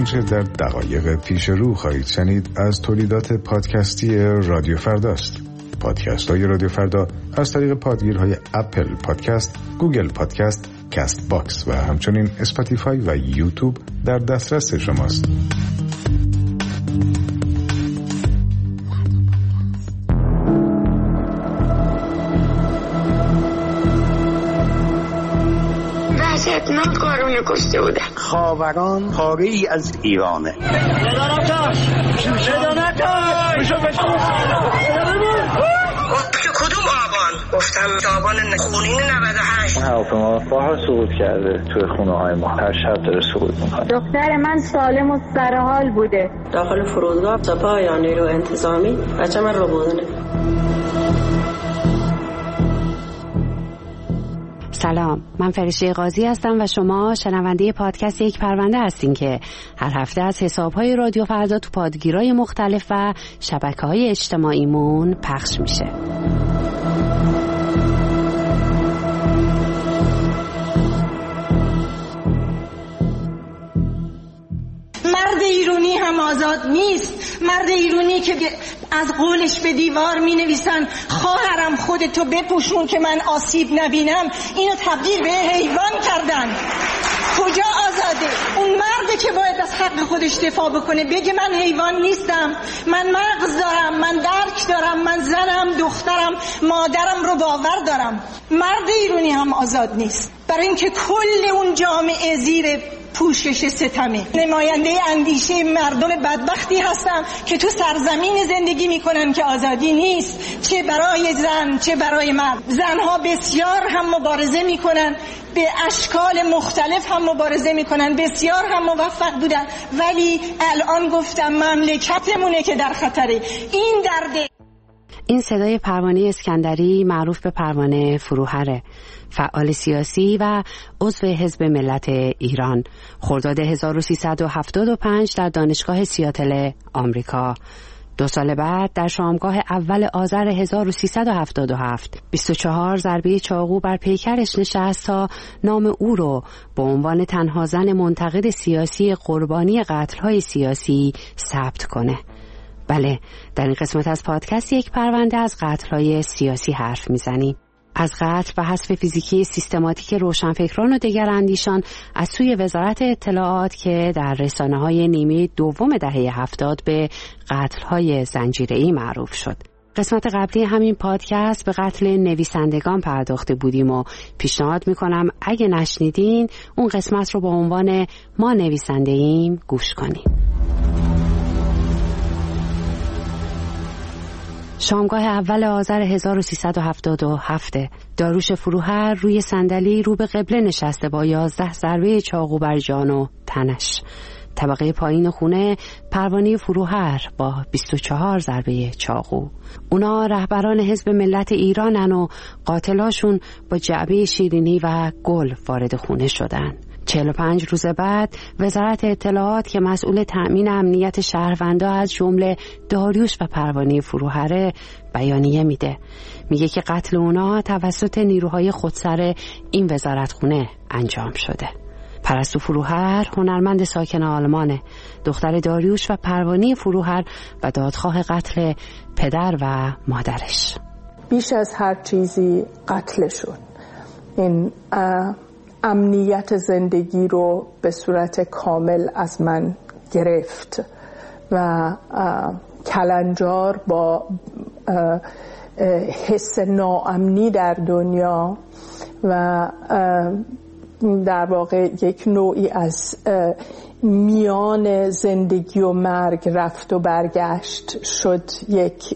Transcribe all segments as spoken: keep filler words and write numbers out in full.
آنچه در دقایق پیش رو خواهید شنید از تولیدات پادکستی رادیو فرداست. پادکست های رادیو فردا از طریق پادگیرهای اپل پادکست، گوگل پادکست، کست باکس و همچنین اسپاتیفای و یوتیوب در دسترس شماست. من قارون کشته بودم. خاوران پاره ای از ایرانه. کدوم آبان؟ گفتم آبان نخونین نود و هشت. هواپیما بارها سقوط کرده توی خونه های ما. هر شب داره سقوط میکنه. دختر من سالم و سرحال بوده. داخل فرودگاه سپاه یا نیرو انتظامی بچه من رو بودنه. سلام، من فرشته قاضی هستم و شما شنونده پادکست یک پرونده هستین که هر هفته از حساب‌های رادیو فردا تو پادگیرهای مختلف و شبکه‌های اجتماعیمون پخش میشه. مرد ایرانی هم آزاد نیست. مرد ایرانی که از قولش به دیوار می نویسن خواهرم خودتو بپوشون که من آسیب نبینم، اینو تبدیل به حیوان کردن. کجا آزاده؟ اون مرده که باید از حق خودش دفاع بکنه بگه من حیوان نیستم، من مغز دارم، من درک دارم، من زنم، دخترم، مادرم رو باور دارم. مرد ایرانی هم آزاد نیست، برای اینکه کل اون جامعه زیر پوشش ستمه. نماینده اندیشه مردم بدبختی هستم که تو سرزمین زندگی میکنن که آزادی نیست، چه برای زن چه برای مرد. زنها بسیار هم مبارزه میکنن، به اشکال مختلف هم مبارزه میکنن، بسیار هم موفق بودن، ولی الان گفتم مملکتمونه که در خطره. این درده. این صدای پروانه اسکندری معروف به پروانه فروهره، فعال سیاسی و عضو حزب ملت ایران. خرداد هزار و سیصد و هفتاد و پنج در دانشگاه سیاتل آمریکا. دو سال بعد در شامگاه اول آذر هزار و سیصد و هفتاد و هفت بیست و چهار ضربه چاقو بر پیکرش نشست تا نام او رو به عنوان تنها زن منتقد سیاسی قربانی قتل‌های سیاسی ثبت کنه. بله، در این قسمت از پادکست یک پرونده از قتل‌های سیاسی حرف میزنیم. از قتل و حذف فیزیکی سیستماتیک روشنفکران و دیگر اندیشان از سوی وزارت اطلاعات که در رسانه‌های نیمه دوم دهه هفتاد به قتل‌های زنجیره‌ای معروف شد. قسمت قبلی همین پادکست به قتل نویسندگان پرداخته بودیم و پیشنهاد میکنم اگه نشنیدین اون قسمت رو با عنوان ما نویسنده ایم گوش کنیم. شامگاه اول آذر هزار و سیصد و هفتاد و هفت داریوش فروهر روی صندلی رو به قبله نشسته با یازده ضربه چاقو بر جان و تنش. طبقه پایین خونه پروانه فروهر با بیست و چهار ضربه چاقو. اونا رهبران حزب ملت ایرانن و قاتلاشون با جعبه شیرینی و گل وارد خونه شدن. چهل و پنج روز بعد وزارت اطلاعات که مسئول تأمین امنیت شهروندا از جمله داریوش و پروانه فروهره بیانیه میده. میگه که قتل اونا توسط نیروهای خودسر این وزارتخونه انجام شده. پرستو فروهر هنرمند ساکن آلمانه، دختر داریوش و پروانه فروهر و دادخواه قتل پدر و مادرش. بیش از هر چیزی قتلشون این امنیت زندگی رو به صورت کامل از من گرفت و کلنجار با حس ناامنی در دنیا و در واقع یک نوعی از میان زندگی و مرگ رفت و برگشت شد، یک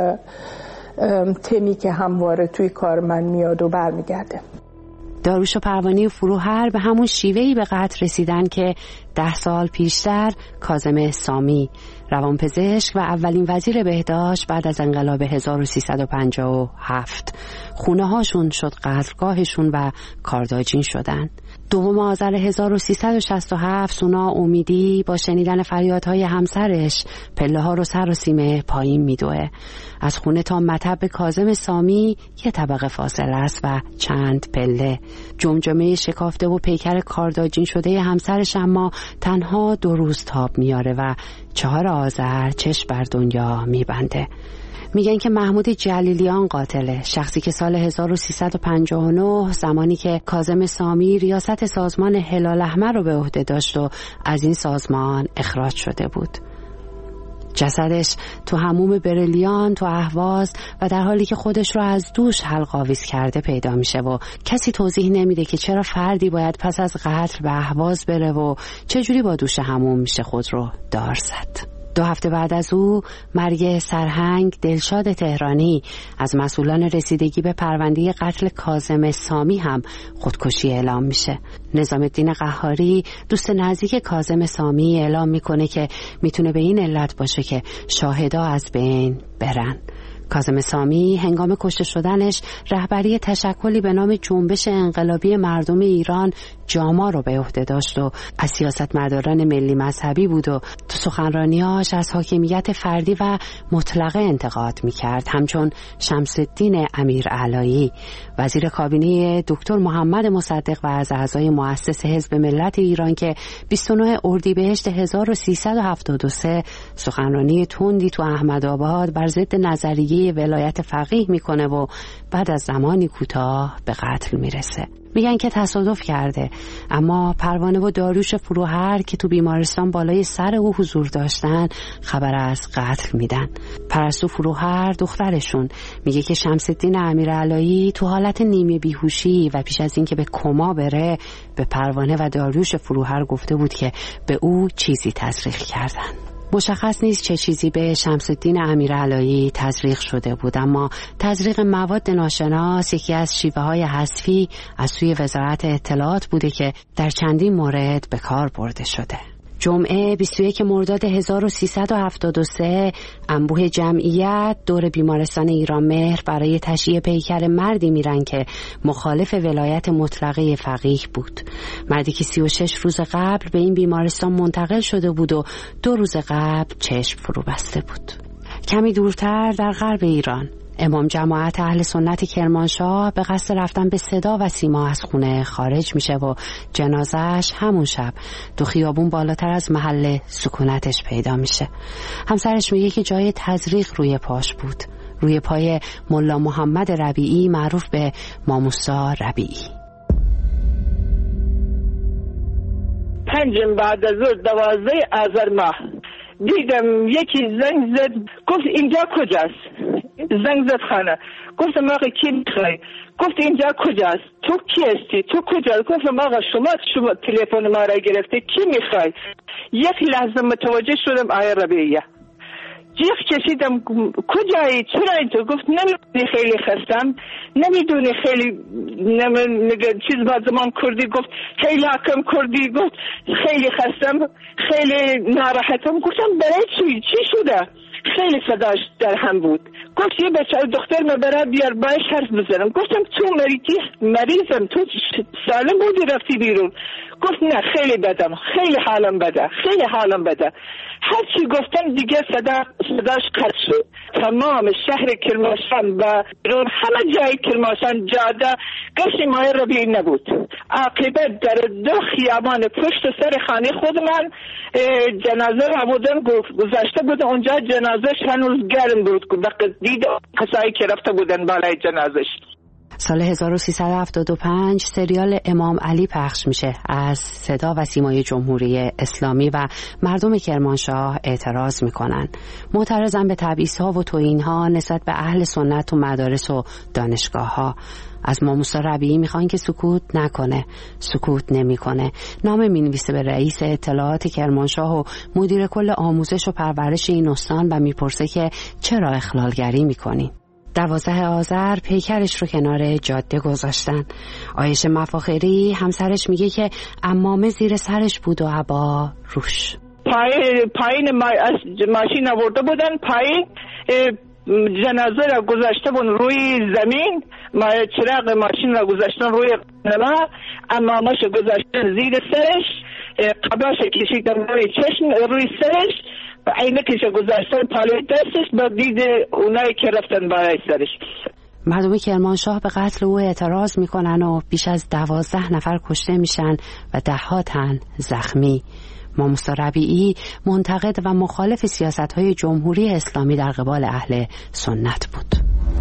تمی که همواره توی کار من میاد و برمیگرده. داریوش و پروانه فروهر به همون شیوهی به قتل رسیدن که ده سال پیشتر کاظم سامی، روانپزشک و اولین وزیر بهداشت بعد از انقلاب هزار و سیصد و پنجاه و هفت، خونه هاشون شد قتلگاهشون و کارداجین شدن. دوم آذر هزار و سیصد و شصت و هفت سونا امیدی با شنیدن فریادهای همسرش پله ها رو سر و سیمه پایین میدوه. از خونه تا مطب کاظم سامی یه طبقه فاصله است و چند پله. جمجمه شکافته و پیکر کارداجین شده همسرش اما تنها دو روز تاب میاره و چهار آذر چشم بر دنیا میبنده. میگن که محمود جلیلیان قاتله، شخصی که سال هزار و سیصد و پنجاه و نه زمانی که کاظم سامی ریاست سازمان هلال احمر رو به عهده داشت و از این سازمان اخراج شده بود. جسدش تو حموم برلیان تو اهواز و در حالی که خودش رو از دوش حلق آویز کرده پیدا میشه و کسی توضیح نمیده که چرا فردی باید پس از قتل به اهواز بره و چجوری با دوش حموم میشه خود رو دار زد. دو هفته بعد از او مرگ سرهنگ دلشاد تهرانی از مسئولان رسیدگی به پرونده قتل کاظم سامی هم خودکشی اعلام میشه. نظام الدین قهاری دوست نزدیک کاظم سامی اعلام میکنه که میتونه به این علت باشه که شاهدا از بین برن. کاظم سامی هنگام کشته شدنش رهبری تشکلی به نام جنبش انقلابی مردم ایران جاما رو به عهده داشت و از سیاستمداران ملی مذهبی بود و تو سخنرانیاش از حاکمیت فردی و مطلقه انتقاد میکرد، همچون شمس الدین امیرعلایی وزیر کابینه دکتر محمد مصدق و از اعضای مؤسس حزب ملت ایران که بیست و نه اردیبهشت هزار و سیصد و هفتاد و سه سخنرانی تندی تو احمدآباد بر ضد نظریه ولایت فقیه میکنه و بعد از زمانی کوتاه به قتل میرسه. میگن که تصادف کرده، اما پروانه و داریوش فروهر که تو بیمارستان بالای سر او حضور داشتن خبر از قتل میدن. پرستو فروهر دخترشون میگه که شمس الدین امیرعلایی تو حالت نیمه بیهوشی و پیش از اینکه به کما بره به پروانه و داریوش فروهر گفته بود که به او چیزی تزریق کردن. مشخص نیست چه چیزی به شمس الدین امیرعلایی تزریق شده بود، اما تزریق مواد ناشناس یکی از شیوه های حذفی از سوی وزارت اطلاعات بوده که در چندین مورد به کار برده شده. جمعه بیست و یک مرداد هزار و سیصد و هفتاد و سه انبوه جمعیت دور بیمارستان ایرانمهر برای تشییع پیکر مردی میرن که مخالف ولایت مطلقه فقیه بود. مردی که سی و شش روز قبل به این بیمارستان منتقل شده بود و دو روز قبل چشم فرو بسته بود. کمی دورتر در غرب ایران امام جماعت اهل سنت کرمانشاه به قصد رفتن به صدا و سیما از خونه خارج میشه و جنازهش همون شب دو خیابون بالاتر از محل سکونتش پیدا میشه. همسرش میگه که جای تزریق روی پاش بود، روی پای ملا محمد ربیعی معروف به ماموسا ربیعی. پنجم بعد از ظهر دوازده آذر ماه دیدم یکی زنگ زد، گفت اینجا کجاست؟ زنگ زد خانه، گفتم آقا کی میخوای؟ گفت اینجا کجاست؟ تو کی هستی؟ تو کجا؟ گفتم آقا شما شما تلفن ما را گرفته، کی میخوای؟ یک لحظه متوجه شدم آیا ربیعیه. جیغ کشیدم کجایی؟ چرا اینطور؟ گفت نمیدونی خیلی خستم، نمیدونی خیلی نمی... چیز با زمان کردی، گفت خیلی حکم کردی، گفت خیلی خستم، خیلی ناراحتم. گفتم برای چی؟ چی شده؟ خیلی صداش در هم بود. گفت یه بچه دختر مبره بیار باش حرف بزنم. گفتم تو مریضی؟ مریضم، تو سالم بودی رفتی بیرون؟ گفت نه خیلی بدم، خیلی حالم بده، خیلی حالم بده. هر چی گفتم دیگه صدا صداش قطع شد. تمام شهر کرمانشاه و بیرون همه جای کرمانشاه جاده گشت ماه ربیعی نبود. عاقبت در دو خیابان پشت سر خانه خود من جنازه را بودن گذاشته بود، اونجا جنازهش هنوز گرم بود، دید کسایی که رفته بودن بالای جنازش. سال هزار و سیصد و هفتاد و پنج سریال امام علی پخش میشه. از صدا و سیمای جمهوری اسلامی و مردم کرمانشاه اعتراض میکنن. معترضن به تبعیض‌ها و توهین‌ها نسبت به اهل سنت و مدارس و دانشگاه‌ها. از ماموسا ربیعی میخوان که سکوت نکنه. سکوت نمیکنه. نامه مینویسه به رئیس اطلاعات کرمانشاه و مدیر کل آموزش و پرورش این استان و میپرسه که چرا اخلالگری میکنی؟ دوازده آذر پیکرش رو کنار جاده گذاشتن. عایشه مفاخری همسرش میگه که عمامه زیر سرش بود و عبا روش. پای پایین ما ماشین آورده بودن، پایین جنازه را گذاشته بودن روی زمین، ما چراغ ماشین را گذاشتن روی نما، عمامش گذاشتن زیر سرش، قباش کشیدن روی چشم روی سرش، عینکش گذاشتن پالوی دستش، با دید اونایی که رفتن برای سرش. مردم کرمانشاه به قتل او اعتراض میکنن و بیش از دوازده نفر کشته میشن و ده ها تن زخمی. امام موسی ربیعی منتقد و مخالف سیاست‌های جمهوری اسلامی در قبال اهل سنت بود.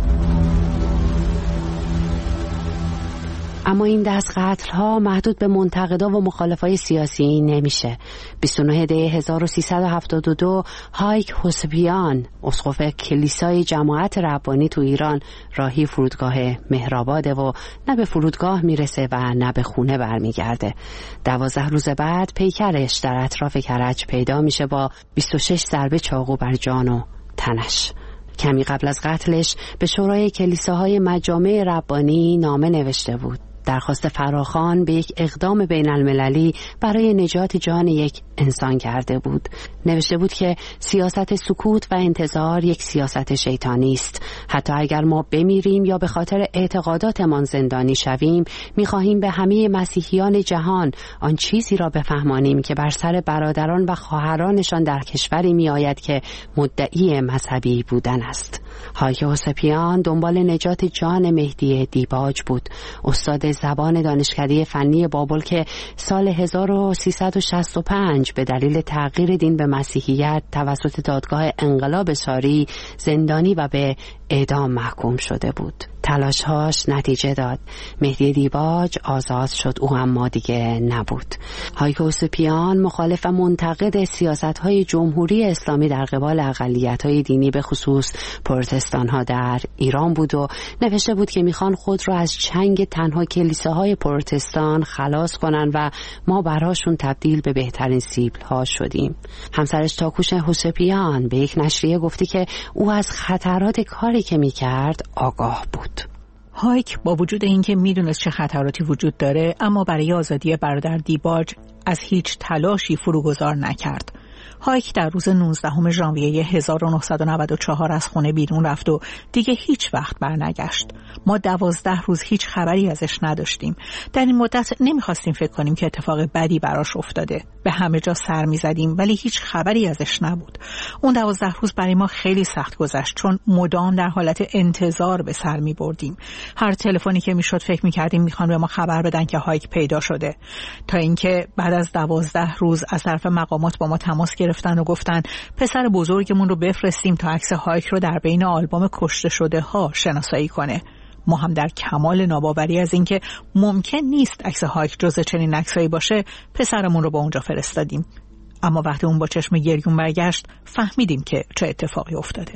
اما این دست قتل‌ها محدود به منتقدا و مخالفای سیاسی نمیشه. بیست و نه دی هزار و سیصد و هفتاد و دو هایک حسپیان، اسقف کلیسای جماعت ربانی تو ایران، راهی فرودگاه مهرآباده و نه به فرودگاه میرسه و نه به خونه برمیگرده. دوازده روز بعد پیکرش در اطراف کرج پیدا میشه با بیست و شش ضربه چاقو بر جان و تنش. کمی قبل از قتلش به شورای کلیساهای مجامع ربانی نامه نوشته بود. درخواست فراخوان به یک اقدام بین المللی برای نجات جان یک انسان کرده بود. نوشته بود که سیاست سکوت و انتظار یک سیاست شیطانی است. حتی اگر ما بمیریم یا به خاطر اعتقاداتمان زندانی شویم، می‌خواهیم به همه مسیحیان جهان آن چیزی را بفهمانیم که بر سر برادران و خواهرانشان در کشوری می‌آید که مدعی مذهبی بودن است. هایک حسپیان دنبال نجات جان مهدی دیباج بود، استاد زبان دانشکده فنی بابل که سال هزار و سیصد و شصت و پنج به دلیل تغییر دین به مسیحیت توسط دادگاه انقلاب ساری زندانی و به اعدام محکوم شده بود. تلاشهاش نتیجه داد. مهدی دیباج آزاد شد، او اما دیگه نبود. هایک حسپیان مخالف و منتقد سیاست‌های جمهوری اسلامی در قبال اقلیت‌های دینی به خصوص پروتستان‌ها در ایران بود و نوشته بود که میخوان خود را از چنگ تنها کلیساهای پروتستان خلاص کنن و ما براشون تبدیل به بهترین سیبل‌ها شدیم. همسرش تاکوش حسپیان به یک نشریه گفتی که او از خطرات کاری که میکرد آگاه بود. هایک با وجود اینکه میدونست چه خطراتی وجود داره، اما برای آزادی برادر دیباج از هیچ تلاشی فروگذار نکرد. هایک در روز نوزدهم ژانویه هزار و نهصد و نود و چهار از خونه بیرون رفت و دیگه هیچ وقت برنگشت. ما دوازده روز هیچ خبری ازش نداشتیم. در این مدت نمیخواستیم فکر کنیم که اتفاق بدی براش افتاده. به همه جا سر میزدیم ولی هیچ خبری ازش نبود. اون دوازده روز برای ما خیلی سخت گذشت چون مدام در حالت انتظار به سر میبردیم. هر تلفنی که میشد فکر میکردیم میخوان به ما خبر بدن که هایک پیدا شده، تا اینکه بعد از دوازده روز از طرف مقامات با ما تماس گرفتن و گفتن پسر بزرگمون رو بفرستیم تا عکس هایک رو در بین آلبوم کشته شده ها شناسایی کنه. ما هم در کمال ناباوری از اینکه ممکن نیست عکس هایک جز چنین عکسایی باشه پسرمون رو با اونجا فرستادیم. اما وقتی اون با چشم گریون برگشت فهمیدیم که چه اتفاقی افتاده.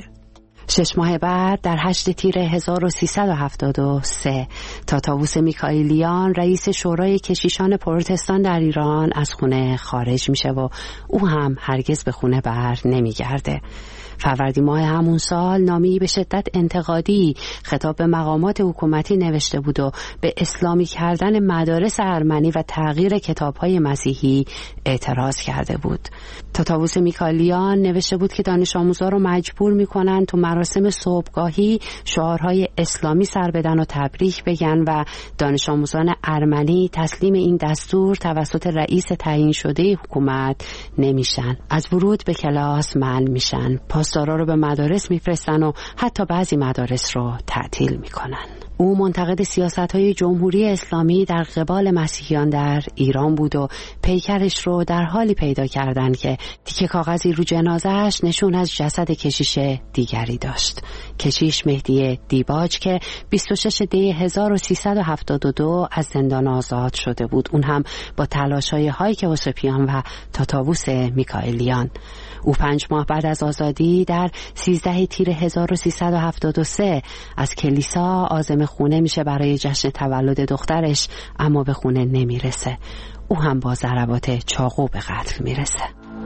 شش ماه بعد در هشت تیر هزار و سیصد و هفتاد و سه تاتاووس میکائیلیان رئیس شورای کشیشان پروتستان در ایران از خونه خارج میشه و او هم هرگز به خونه بر نمیگرده. فروردین ماه همون سال نامه‌ای به شدت انتقادی خطاب به مقامات حکومتی نوشته بود و به اسلامی کردن مدارس ارمنی و تغییر کتاب‌های مسیحی اعتراض کرده بود. تاتاووس میکائیلیان نوشته بود که دانش آموزا رو مجبور می‌کنن تو مراسم صبحگاهی شعارهای اسلامی سر بدن و تبریک بگن و دانش آموزان ارمنی تسلیم این دستور توسط رئیس تعیین شده حکومت نمیشن. از ورود به کلاس منع میشن. پاسدارا رو به مدارس میفرستن و حتی بعضی مدارس رو تعطیل میکنن. او منتقد سیاست‌های جمهوری اسلامی در قبال مسیحیان در ایران بود و پیکرش رو در حالی پیدا کردن که تیکه کاغذی رو جنازه‌اش نشون از جسد کشیش دیگری داشت. کشیش مهدی دیباج که بیست و شش دی هزار و سیصد و هفتاد و دو از زندان آزاد شده بود، اون هم با تلاش‌های هایک حسپیان و تاتاووس میکائیلیان. او پنج ماه بعد از آزادی در سیزده تیر هزار و سیصد و هفتاد و سه از کلیسا عازم خونه میشه برای جشن تولد دخترش، اما به خونه نمیرسه. او هم با ضربات چاقو به قتل میرسه.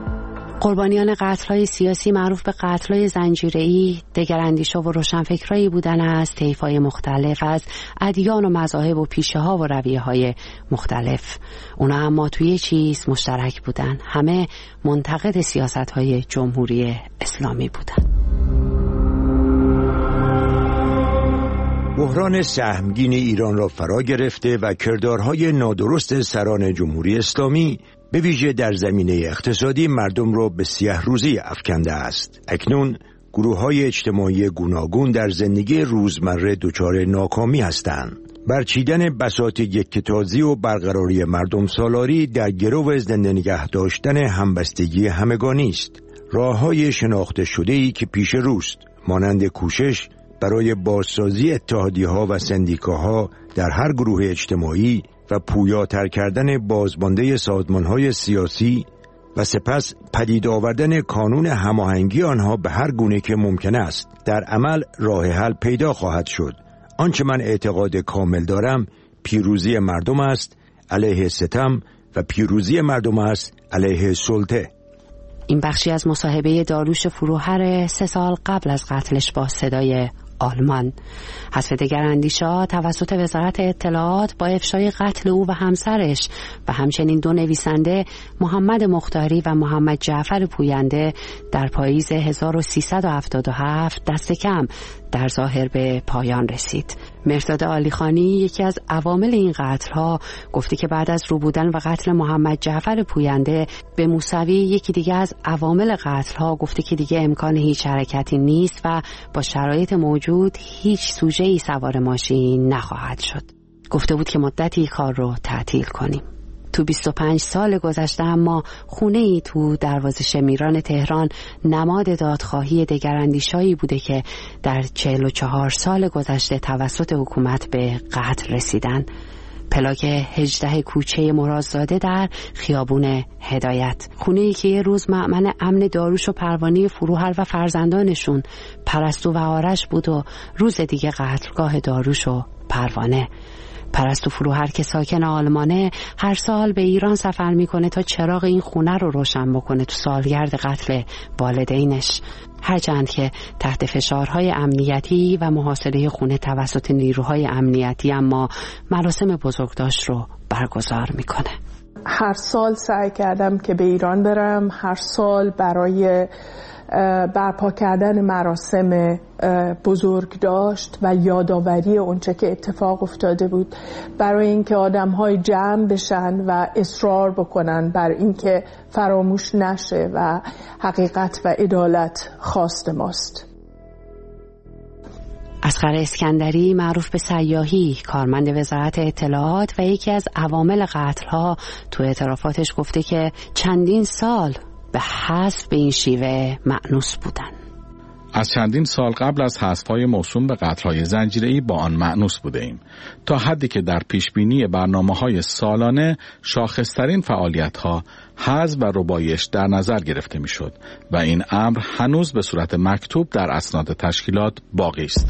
قربانیان قتل‌های سیاسی معروف به قتل‌های زنجیره‌ای دگراندیشا و روشنفکرایی بودن از طیف‌های مختلف، از ادیان و مذاهب و پیشه‌ها و رویه‌های مختلف. اونا اما توی چیز مشترک بودن، همه منتقد سیاست‌های جمهوری اسلامی بودن. بحران سهمگین ایران را فرا گرفته و کردارهای نادرست سران جمهوری اسلامی به ویژه در زمینه اقتصادی مردم را به سیاه روزی افکنده است. اکنون گروه‌های اجتماعی گوناگون در زندگی روزمره دچار ناکامی هستند. برچیدن بساط یکتازی و برقراری مردم سالاری در گرو زنده نگه داشتن همبستگی همگانی است. راه‌های شناخته شده‌ای که پیش روست، مانند کوشش برای بازسازی اتحادیه‌ها و سندیکاها در هر گروه اجتماعی و پویاتر کردن بازمانده سازمان‌های سیاسی و سپس پدید آوردن کانون هماهنگی آنها به هر گونه که ممکن است، در عمل راه حل پیدا خواهد شد. آنچه من اعتقاد کامل دارم پیروزی مردم است علیه ستم و پیروزی مردم است علیه سلطه. این بخشی از مصاحبه داریوش فروهر سه سال قبل از قتلش با صدای آلمان. حذف دگراندیش‌ها توسط وزارت اطلاعات با افشای قتل او و همسرش و همچنین دو نویسنده محمد مختاری و محمد جعفر پوینده در پاییز هزار و سیصد و هفتاد و هفت دست کم در ظاهر به پایان رسید. مرداد عالیخانی یکی از عوامل این قتل‌ها گفته که بعد از روبودن و قتل محمد جعفر پوینده به موسوی یکی دیگه از عوامل قتل‌ها گفته که دیگه امکان هیچ حرکتی نیست و با شرایط موجود هیچ سوژه‌ای سوار ماشین نخواهد شد. گفته بود که مدتی کار رو تعطیل کنیم. تو بیست و پنج سال گذشته اما خونه ای تو دروازه شمیران تهران نماد دادخواهی دگراندیشایی بوده که در چهل و چهار سال گذشته توسط حکومت به قتل رسیدن. پلاک هجده کوچه مرادزاده در خیابون هدایت، خونه ای که یه روز مأمن امن داریوش و پروانه فروهر و فرزندانشون پرستو و آرش بود و روز دیگه قتلگاه داریوش و پروانه. پرستو فروهر که ساکن آلمانه هر سال به ایران سفر میکنه تا چراغ این خونه رو روشن بکنه تو سالگرد قتل والدینش، هرچند که تحت فشارهای امنیتی و محاصره خونه توسط نیروهای امنیتی، اما مراسم بزرگداشت رو برگزار میکنه. هر سال سعی کردم که به ایران برم، هر سال برای برپا کردن مراسم بزرگداشت و یادآوری اونچه که اتفاق افتاده بود، برای اینکه آدم‌های جمع بشن و اصرار بکنن بر اینکه فراموش نشه و حقیقت و عدالت خواست ماست. اصغر اسکندری معروف به سیاحی، کارمند وزارت اطلاعات و یکی از عوامل قتل‌ها، تو اعترافاتش گفته که چندین سال به حذف به این شیوه مأنوس بودن. از چندین سال قبل از حذف‌های موسوم به قتل‌های زنجیره‌ای با آن مأنوس بوده ایم، تا حدی که در پیشبینی برنامه‌های سالانه شاخص‌ترین فعالیت‌ها حذف و ربایش در نظر گرفته می‌شد و این امر هنوز به صورت مکتوب در اسناد تشکیلات باقی است.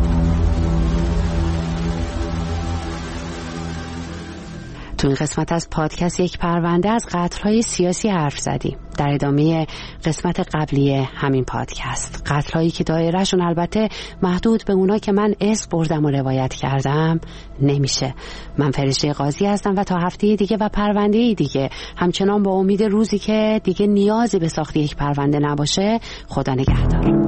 تو این قسمت از پادکست یک پرونده از قتل‌های سیاسی حرف زدیم. در ادامه قسمت قبلی همین پادکست، قتل‌هایی که دایره‌شون البته محدود به اونا که من اسم بردم و روایت کردم نمیشه. من فرشته قاضی هستم و تا هفته دیگه و پرونده دیگه، همچنان با امید روزی که دیگه نیازی به ساخت یک پرونده نباشه، خدا نگهدار.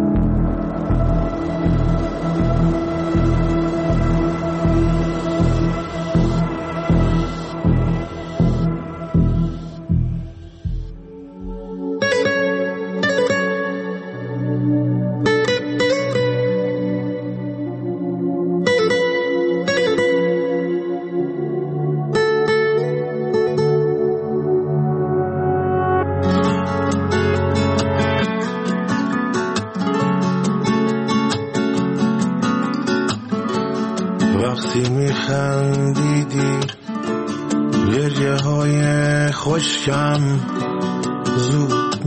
وقتی میخندیدی گریه های خشکم زود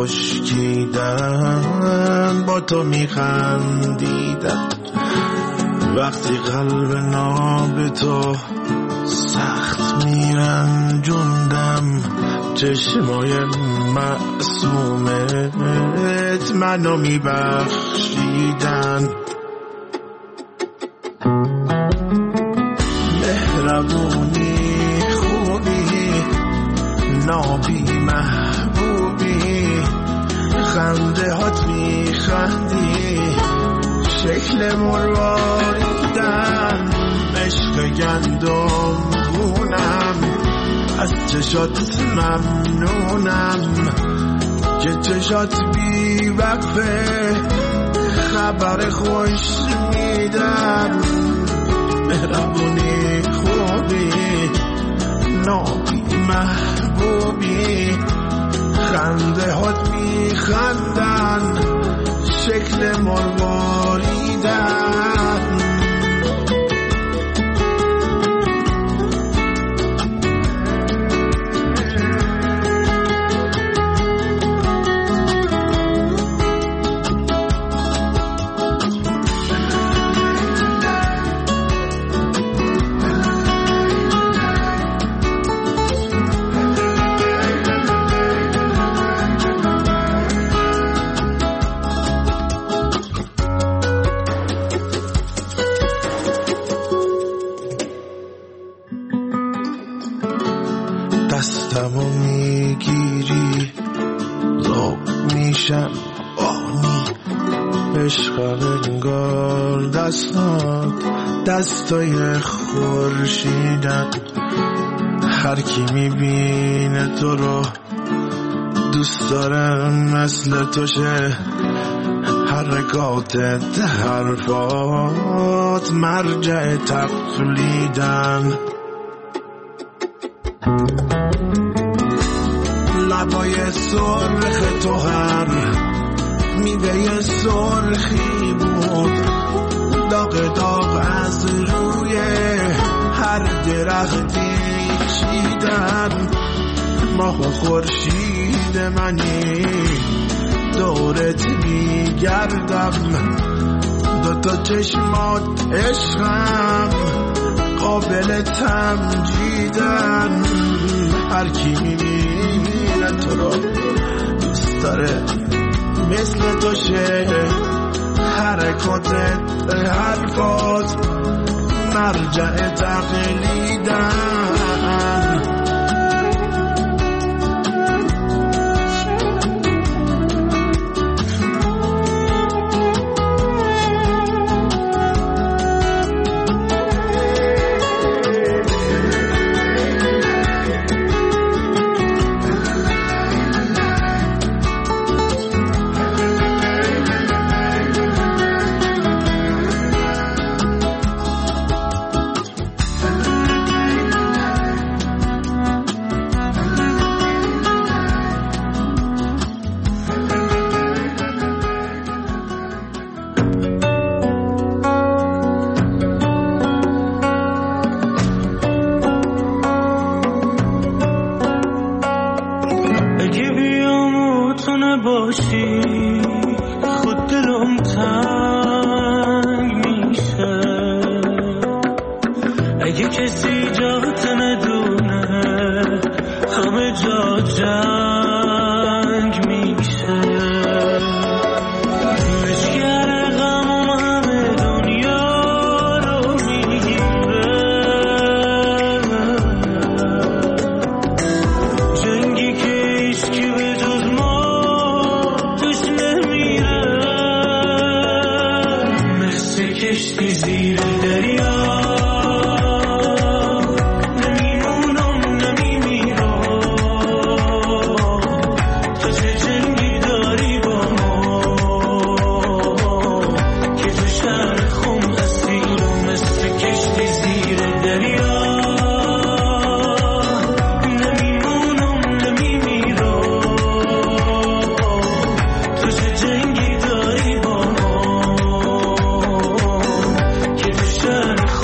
میخشکیدن، با تو میخندیدم وقتی قلب ناب تو سخت میرنجوندم، چشمای معصومت منو میبخشیدن. مهربونی خوبی نابی محبوبی، خنده هات میخندی شکل مرواریدن، عشق گندم گونم از چشات ممنونم که چشات بی وقفه خبر خوش میدم. مهربونی خوبی نابی محبوبی خنده هات میخندن شکل مرواریدن دستمو میگیری زوب میشم آنی عشق انگار دستات دستای خورشیدن هر کی میبینه تو رو دوست دارم مثل تو شه حرکاتت حرفات مرجع تقلیدن لبای سرخ تو هر میوه سرخی بود داغ داغ از روی هر درختی چیدن ماه و خورشید منی دورت میگردم دوتا چشمات عشقم قابل تمجیدن هر کی میبینه تو رو دوست داره مثل تو شه حرکاتت حرفات مرجع تقلیدن جنگی داری با ما که تو شهر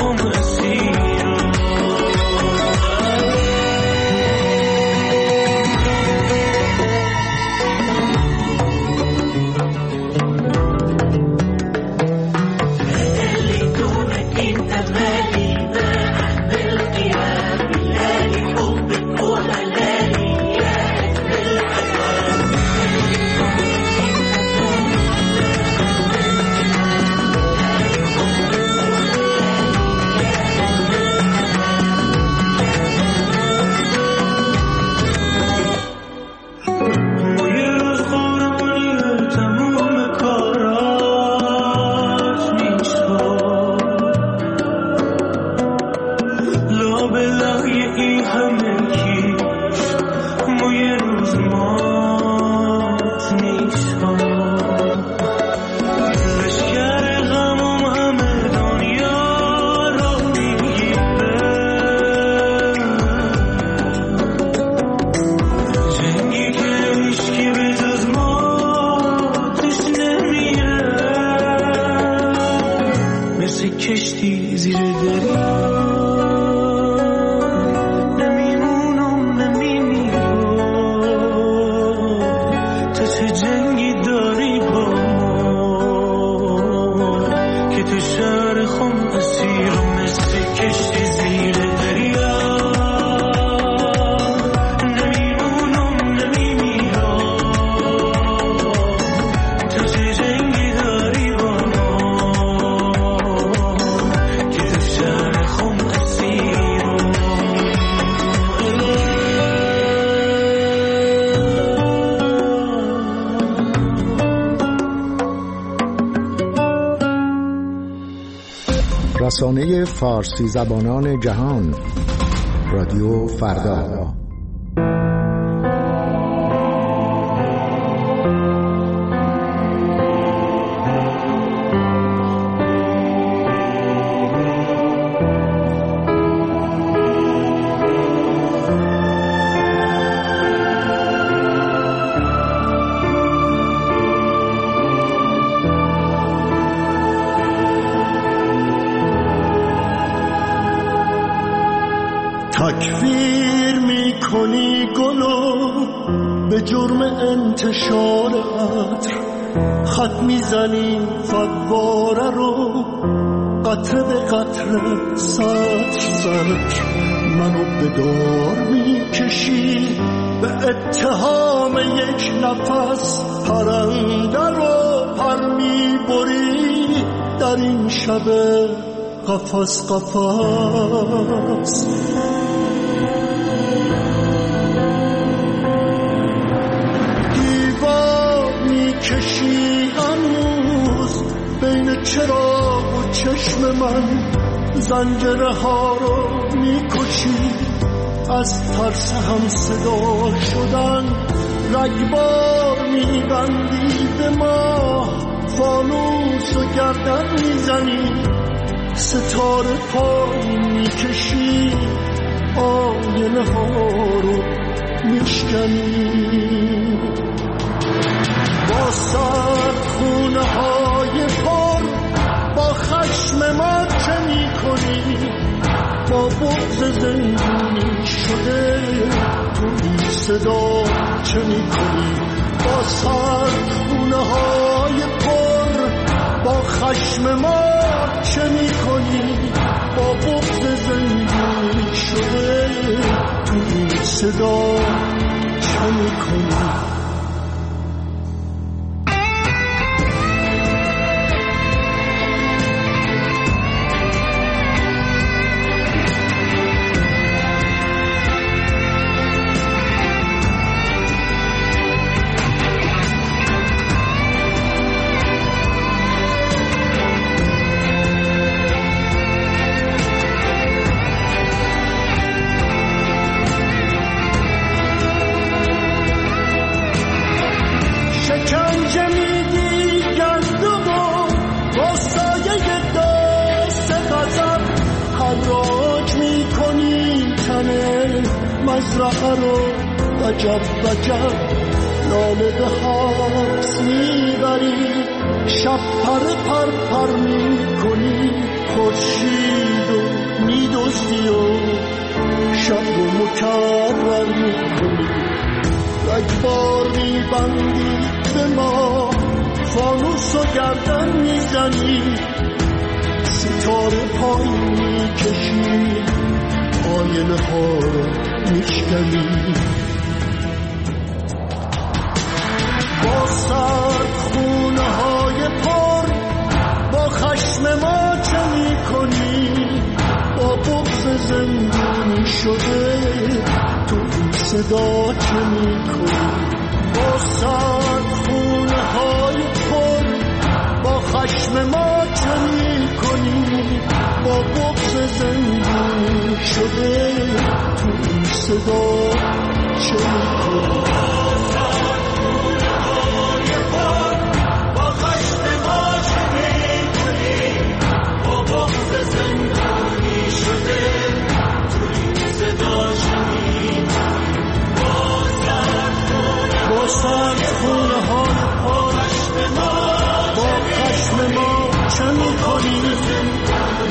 کشتی زیر دریا نمیمونم نمیمیرم تو چه جنگی داری با ما که تو شهر خم اسیرم مثل کشتی زیر دریا رسانه فارسی زبانان جهان رادیو فردا. تکفیر میکنی گلو به جرم انتشار عطر، خط میزنی فواره رو قطره به قطره سطر سطر، منو به دار میکشی به اتهام یک نفس، پرنده رو پر میبری در این شب قفس قفس. کشی هنوز بین چراغ و چشم من، زنجره ها رو میکشی از ترس هم صدا شدن، رگبار میبندی به ما، فانوس و گردن میزنی، ستاره پای میکشی، آینه ها رو میشکنی. با سرخونه های پر با خشم ما چه می کنی، با بغض زندونی شده توی صدا چه می کنی. با سرخونه های پر با خشم ما چه می کنی، با بغض زندونی شده توی صدا چه می کنی. مزرعه رو وجب وجب لاله به حبس میبری، شب پر پر پر میکنی، خورشید و میدزدی و شب رو مکرر میکنی، رگبار میبندی به ما، فانوس و گردن میزنی، ستاره پای میکشی، آینه ها رو میشکنی. با سرخونه های پر با خشم ما چه میکنی، با بغض زندونی شده تو این صدا چه میکنی. با سرخونه های پر با خشم ما چه میکنی، با بغض زندونی شده تو این صدا چه میکنی. با سرخونه های پر با خشم ما چه میکنی،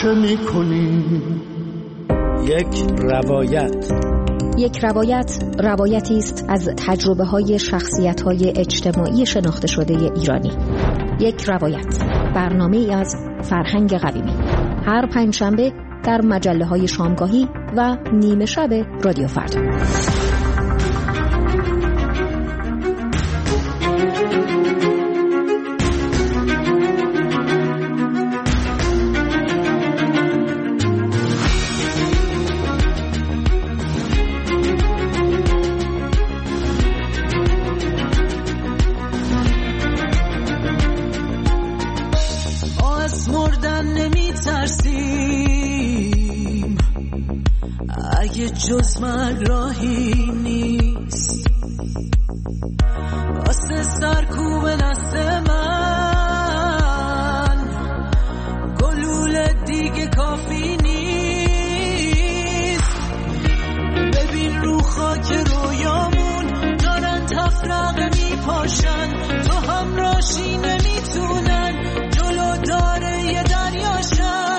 چه میکنی؟ یک روایت. یک روایت روایتی است از تجربه های شخصیت های اجتماعی شناخته شده ایرانی. یک روایت، برنامه ای از فرهنگ قویمی، هر پنجشنبه در مجله های شامگاهی و نیمه شب رادیو فردا. جز مرگ راهی نیست واسه سرکوب دست من، گلوله دیگه کافی نیست. ببین رو خاک رویامون دارن تفرقه میپاشن، تو همراشی نمیتونن جلو داره یه دریاشن.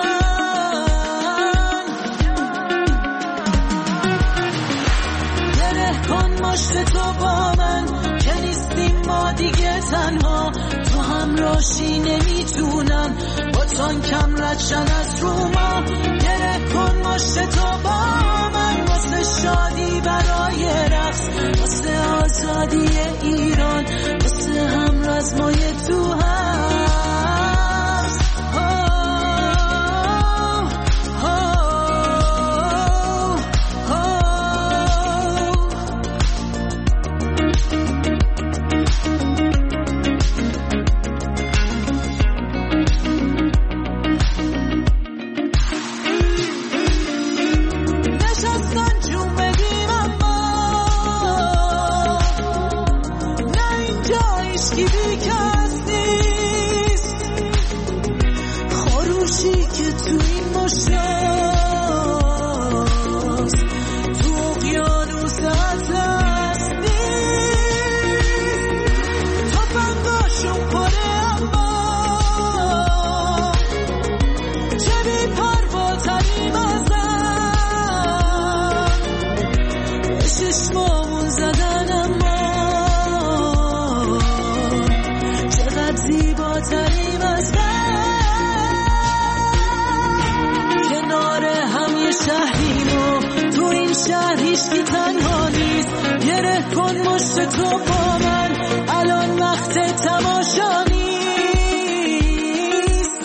مشت تو با من که نیستیم ما دیگه تنها، تو همراشی نمیتونن با تانکم ردشن از رو ما. گره کن مشت تو با من واسه شادی برای رقص، واسه آزادی ایران، واسه هم رزمای تو هست. تو با من الان وقت تماشا نیست.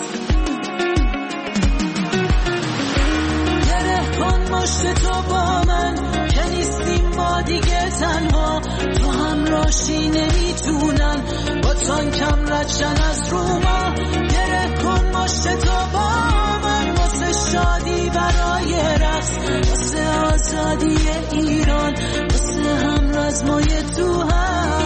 گره کن مشت تو با من که نیستیم ما دیگه تنها، تو همراشی نمیتونن با تانکم ردشن از رو ما. گره کن مشت تو با من واسه شادی برای رقص، واسه آزادی ایران، واسه هم رزمای تو هست.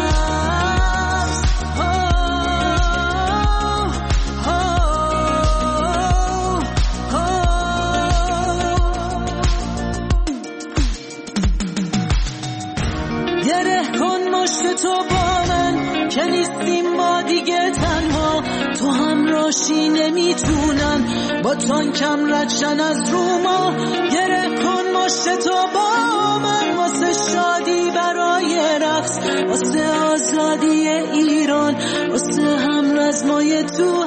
گره کن مشت تو با من که نیستیم ما دیگه تنها، تو همراشی نمیتونن با تانکم ردشن از رو ما. گره کن مشت تو با من واسه شادی برای رقص، واسه آزادی ایران، واسه هم رزمای تو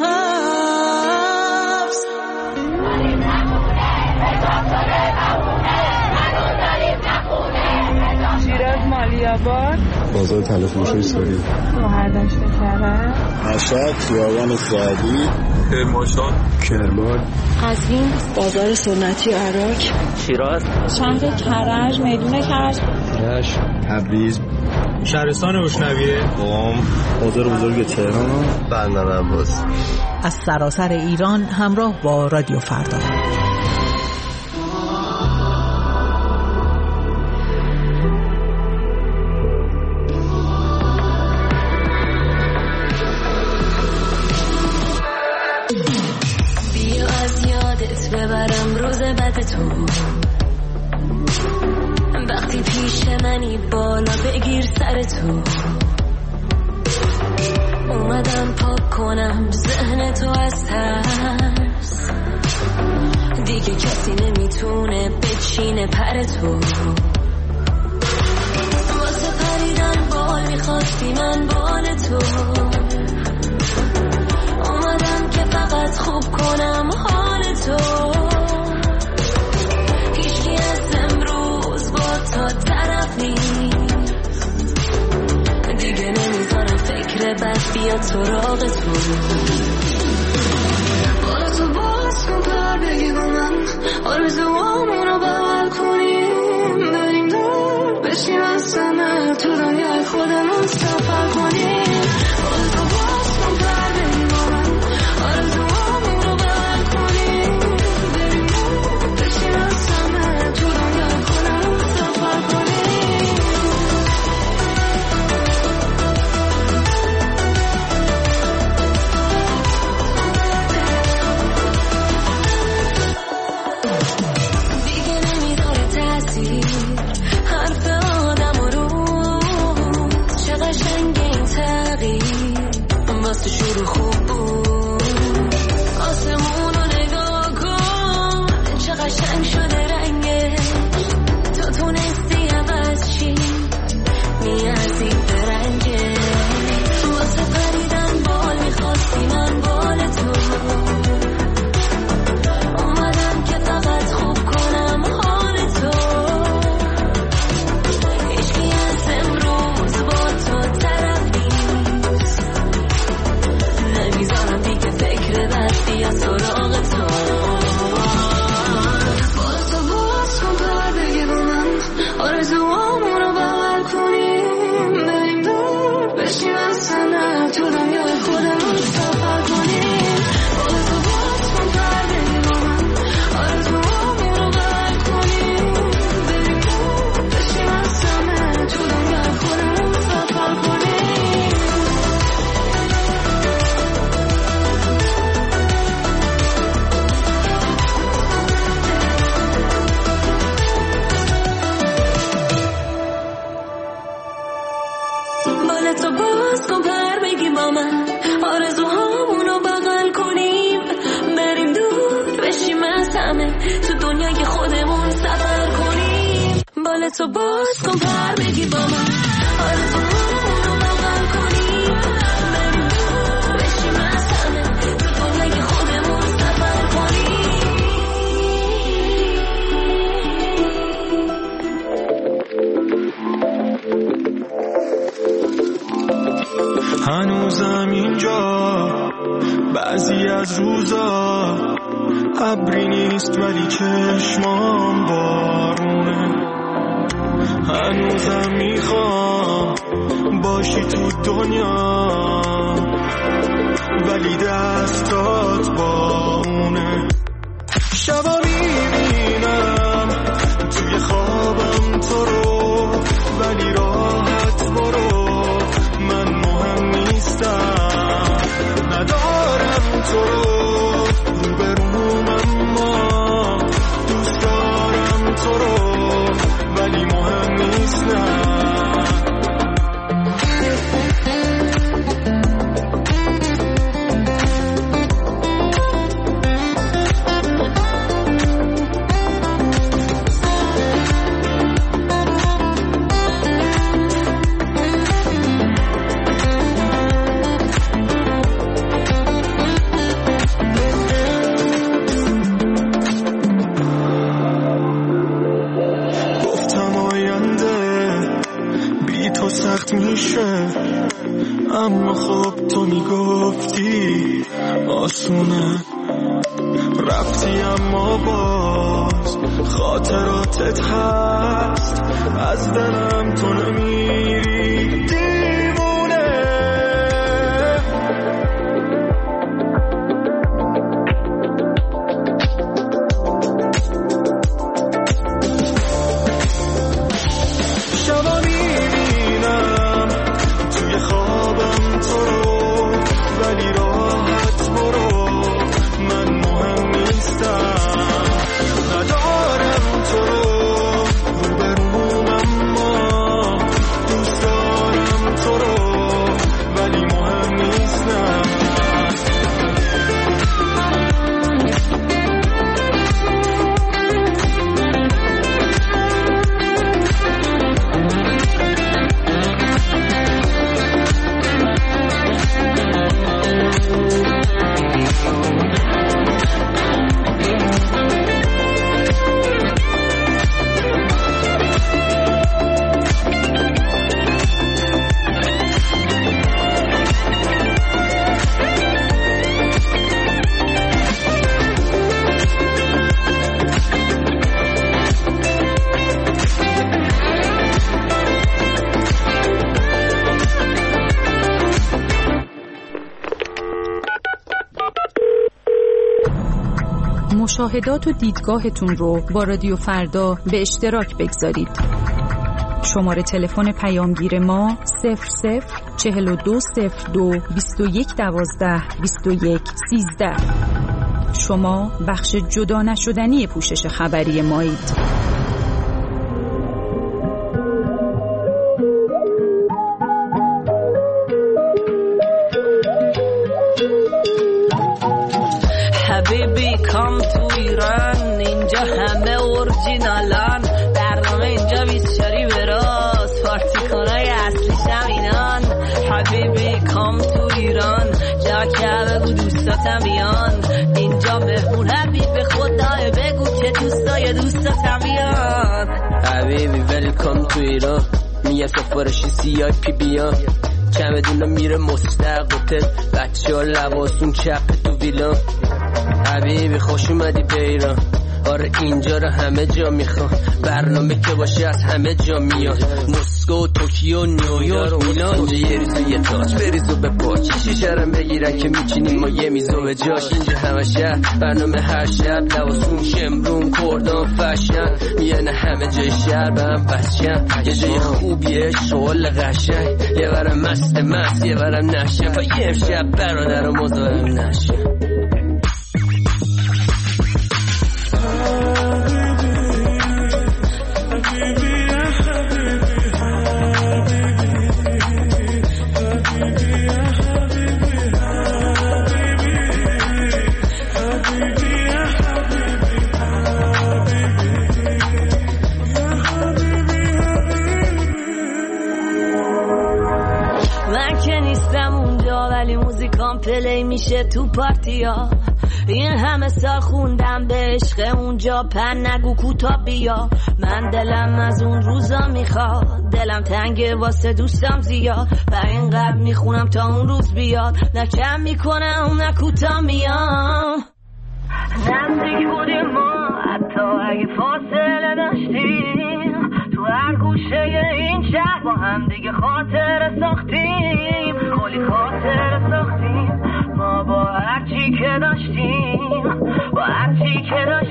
هست. شیراز مالیاباد، بازار تلفروش ایستگاهی، مهردشت کرد، مشهد، خیابان سعدی، کرمانشاه، کرمان، قزوین، بازار سنتی عراق، شیراز، شهر کرج، میدون کرج، رشت، تبریز، شهرستان اشنویه، قم، بازار بزرگ تهران، بندر عباس. از سراسر ایران همراه با رادیو فردا. ببرم روز بعد تو، وقتی پیش منی بالا بگیر سر تو. اومدم پاک کنم ذهن تو از ترس، دیگه کسی نمیتونه بچینه پر تو. واسه پریدن بال میخواستی من بال تو، اومدم که فقط خوب کنم حال تو. هیچکی از امروز با تا طرف نیست، دیگه نمیذارم فکر بد بیاد سراغ تو. بالا تو باز کن پر بگی با من، آرزوامونو بغل کنیم، بریم دور بشیم از سمه، تو دنیای خودمون سفر کنیم. بالا تو باز کن پر بگی با من، آرزوامونو بغل کنیم، بریم دور بشیم از سمه، تو دنیای خودمون سفر کنیم. شروع خوب بود، آسمون رو نگاه کن چه قشنگ شده رنگه، تو تونستی عوض چی میارزی به رنگه. واسه پریدن بال میخواستی من بال تو، اومدم که فقط خوب کنم حال تو. هیچکی از امروز با تو طرف نیست، نمیذارم دیگه فکر بد بیا سراغ تو. بالا تو باز کن پر بگی با من، آرزوامونو بغل کنیم، بریم دور بشیم از سنه، تو دنیای خودمون سفر کنیم. بالا تو باز کن پر بگی با من، آرزوامونو بغل کنیم، بریم دور بشیم از سنه، تو دنیای خودمون سفر کنیم. بالا تو باز کن پر بگی با من، آرزوهامونو بغل کنیم، بریم دور بشیم از همه، تو دنیای خودمون سفر کنیم. بالا تو باز کن پر بگی با من، آرزوهامونو بغل کنیم، بریم دور بشیم از همه، تو دنیای خودمون سفر کنیم. هنوزم اینجا بعضی از روزا ابری نیست ولی چشمام بارونه. هنوزم میخوام باشی تو دنیا ولی دستات با اونه. شبا میبینم توی خوابم تو رو ولی راحت برو، من مهم نیستم، ندارم تو رو روبروم، اما دوست دارم تو رو ولی مهم نیستم. میشه اما خب تو میگفتی آسونه، رفتی اما باز خاطراتت هست، از دلم تو نمیری دیوونه. شبا میبینم توی خوابم تو رو ولی راحت برو، من مهم نیستم، ندارم تو رو روبروم، اما دوست مشاهدات و دیدگاهتون رو با رادیو فردا به اشتراک بگذارید. شماره تلفن پیامگیر ما صفر صفر چهل و دو صفر دو بیست و یک دوازده بیست و یک سیزده. شما بخش جدا نشدنی پوشش خبری مایید. حبیبی کام تو ایران، اینجا همه اورجینالان، برنامه اینجا بیسچاری براست، پارتی کنای اصلیش هم اینان. حبیبی کام تو ایران، جا که بگو دوستاتم بیان، اینجا مهمون حبیب خدای، بگو که دوستای دوستاتم بیان. حبیبی ویلکام تو ایران، میه سفارشی سی آی پی بیان، چمدونا میره مستق هتل، بچه ها لباسون چپ تو ویلان. حبیبی خوش اومدی به ایران، آره اینجا رو همه جا میخوام، برنامه که باشه از همه جا میاد، مسکو، توکیو، نیویورک، میلان. اینجا یه ریزو یه تاج بریزو به پاچ، شیشرم بگیرن که میچینیم ما یه میزو به جاش. اینجا همه شهر برنامه هر شب، لباسون شمرون کردان فشن، میانه همه جای شهر به هم بچن، یه جای خوبیه شغل قشنگ، یه برم مست مست یه برم نشن، و یه شب برادر و مزاحم نشن. پلی میشه تو پارتیا، این همه سال خوندم به عشق اونجا، پن نگو کوتا بیا، من دلم از اون روزا میخواد، دلم تنگه واسه دوستم زیاد، و اینقدر میخونم تا اون روز بیاد، نه کم میکنم نه کوتا میام. نزدیک بودیم ما حتی اگه فاصله داشتیم، تو هر گوشه این شهر با هم دیگه خاطر ساختیم، کلی خاطر ساختیم ما با هر چی که داشتیم، با هر چی که داشتیم.